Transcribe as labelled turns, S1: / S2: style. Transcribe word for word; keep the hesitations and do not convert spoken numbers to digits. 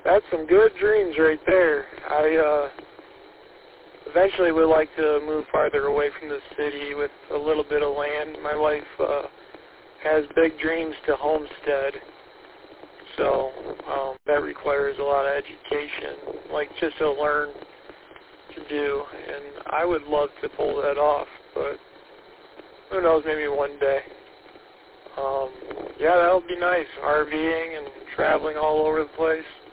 S1: That's some good dreams right there. I uh, eventually would like to move farther away from the city with a little bit of land. My wife uh, has big dreams to homestead, so um, that requires a lot of education, like just to learn to do, and I would love to pull that off, but who knows, maybe one day. Um, yeah, that would be nice, RVing and traveling all over the place.